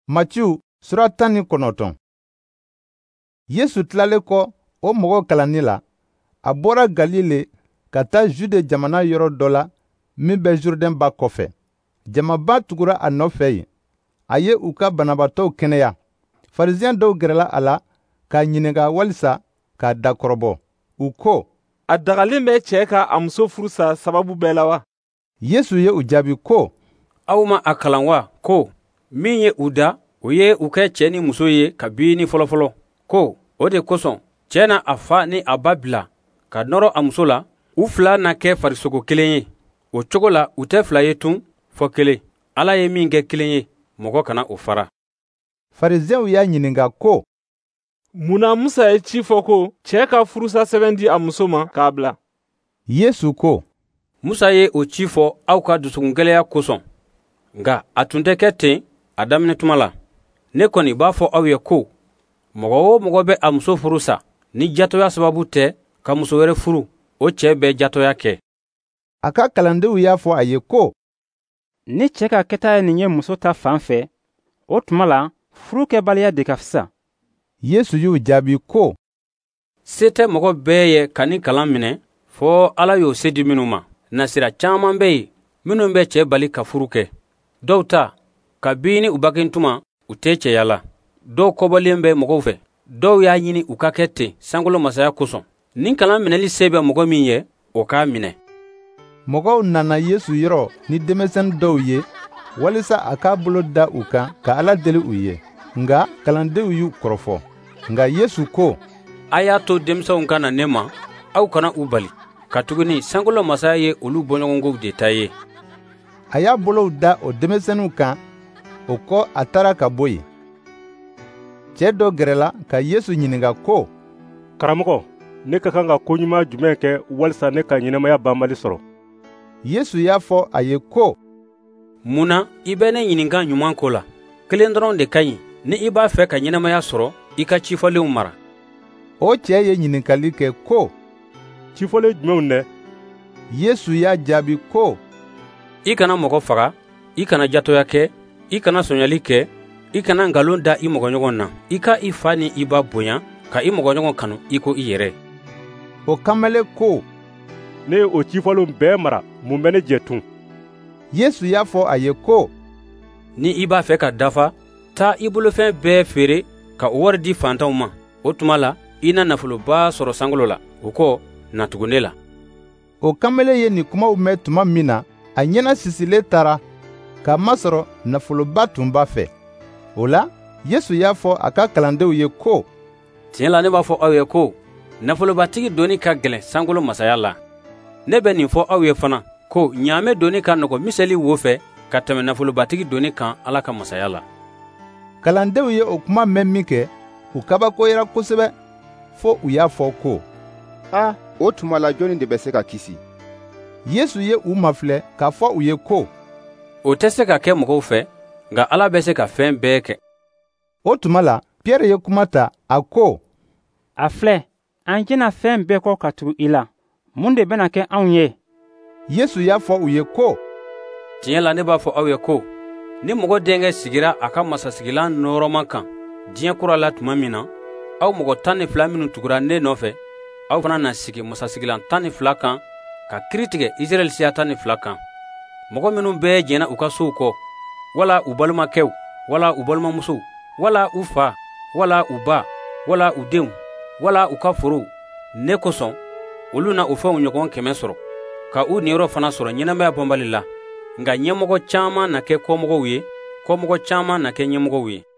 Matiu sura 19. Yesu tilale kɔ o mɔgɔ kalanni la, a bɔra Galile ka taa Jude jamana yɔrɔ dɔ la min bɛ Jourdain ba kɔfɛ. Jamaba tugura a nɔfɛ yen. A ye u ka banabatɔw kɛnɛya. Farisiyɛn dɔw gɛrɛla a la k'a ɲininka walisa k'a dakɔrɔbɔ. U ko, a dagalen bɛ cɛ ka a muso furusa sababu bɛɛ la wa? Yesu ye u jaabi ko, aw ma a kalan wa ko min ye u da o ye u kɛ cɛ ni muso ye kabini fɔlɔfɔlɔ, ko o de kosɔn cɛ na a fa ni a ba bila ka nɔrɔ a muso la, u fila na kɛ farisogo kelen ye. O cogo la u tɛ fila ye tun fɔ kelen. Ala ye min kɛ kelen ye, mɔgɔ kana o fara. Farisiyɛnw y'a ɲininka ko, munna Musa ye ci fɔ ko cɛ ka furusa sɛbɛn di a muso ma k'a bila? Yesu ko, Musa ye o ci fɔ aw ka dusukungɛlɛya kosɔn, nka a tun tɛ kɛ ten a daminɛ tuma la. Ne kɔni b'a fɔ aw ye ko mɔgɔ o mɔgɔ bɛ a muso furu sa ni jatɔya sababu tɛ ka muso wɛrɛ furu, o cɛ bɛ jatɔya kɛ. A ka kalandenw y'a fɔ a ye ko, ni cɛ ka kɛta ye nin ye muso ta fan fɛ, o tuma la furukɛbaliya de ka fisa. Yesu y'u jaabi ko, Se tɛ mɔgɔ bɛɛ ye ka ni kalan minɛ fɔ Ala y'o se di minnu ma. Nasira caaman bɛ yen minnu bɛ cɛ bali ka furu kɛ. Dɔw ta kabini u bakentuma u tɛ cɛya la. Dɔw kɔbɔlen bɛ mɔgɔw fɛ. Dɔw y'a ɲini u ka kɛ ten sankolo masaya kosɔn. Ni kalan minɛli se bɛ mɔgɔ min ye, o k'a minɛ. Mɔgɔw nana Yesu yɔrɔ ni denmisɛnnin dɔw ye walisa a k'a bolo da u kan ka Ala deli u ye. Nka kalandenw y'u kɔrɔfɔ. Nka Yesu ko, a y'a to denmisɛnw ka na ne ma, aw kana u bali. Katuguni sankolo masaya ye olu bɔɲɔgɔnkow de ta ye. A y'a bolow da o denmisɛnninw kan, o kɔ a taara ka bɔ yen. Cɛ dɔ gɛrɛla ka Yesu ɲininka ko, karamɔgɔ, ne ka kan ka koɲuman jumɛn kɛ walisa ne ka ɲɛnamaya banbali sɔrɔ? Yesu y'a fɔ a ye ko, munna i bɛ ne ɲininka ɲuman ko la? Kelen dɔrɔn de ka ɲi. Ni i b'a fɛ ka ɲɛnamaya sɔrɔ, i ka cifɔlenw mara. O cɛ ye ɲininkali kɛ ko, cifɔlen jumɛnw dɛ? Yesu y'a jaabi ko, i kana mɔgɔ faga, i kana jatɔya kɛ, i kana sɔnyali kɛ, i kana ngalon da i mɔgɔɲɔgɔn na, i ka i fa ni i ba bonya, ka i mɔgɔɲɔgɔn kanu i ko i yɛrɛ. O kamalen ko, ne ye o cifɔlenw bɛɛ mara, mun bɛ ne jɛ tun? Yesu y'a fɔ a ye ko, ni i b'a fɛ ka dafa, taa i bolofɛn bɛɛ feere ka o wari di fantanw ma. O tuma la i na nafoloba sɔrɔ sankolo la, o kɔ na tugun ne la. O kamalen ye nin kumaw mɛn tuma min na, a ɲɛna sisilen taara, k'a masɔrɔ nafoloba tun b'a fɛ. O la Yesu y'a fɔ a ka kalandenw ye ko, tiɲɛ la ne b'a fɔ aw ye ko nafolobatigi doni ka gɛlɛn sankolo masaya la. Ne bɛ nin fɔ aw ye fana ko ɲaamɛ doni ka nɔgɔ misɛli wo fɛ ka tɛmɛ nafolobatigi doni kan Ala ka masaya la. Kalandenw ye o kuma mɛn min kɛ, u kabakoyara kosɛbɛ fo u y'a fɔ ko, o tuma la jɔnni de bɛ se ka kisi? Yesu ye u mafilɛ k'a fɔ u ye ko, o tɛ se ka kɛ mɔgɔw fɛ, nka Ala bɛ se ka fɛn bɛɛ kɛ. O tuma la Piyɛri ye kuma ta, a ko, a filɛ, an jɛna fɛn bɛɛ kɔ ka tugu i la. Mun de bɛna kɛ anw ye? Yesu y'a fɔ u ye ko, tiɲɛ la ne b'a fɔ aw ye ko ni mɔgɔ denkɛ sigira a ka masasigilan nɔrɔman kan diɲɛ kura la tuma min na, aw mɔgɔ 12 minnu tugura ne nɔfɛ, aw fana na sigi masasigilan 12 kan ka kiri tigɛ Israɛl siya 12 kan. Mɔgɔ minnu bɛɛ jɛnna u ka sow kɔ, wala u balimakɛw, wala u balimamusow, wala u fa, wala u ba, wala u denw, wala u ka forow, ne kosɔn olu na o fɛnw ɲɔgɔn 100 sɔrɔ, ka u niyɔrɔ fana sɔrɔ ɲɛnamaya banbali la. Nka ɲɛmɔgɔ caaman na kɛ kɔmɔgɔw ye, kɔmɔgɔ caaman na kɛ ɲɛmɔgɔw ye.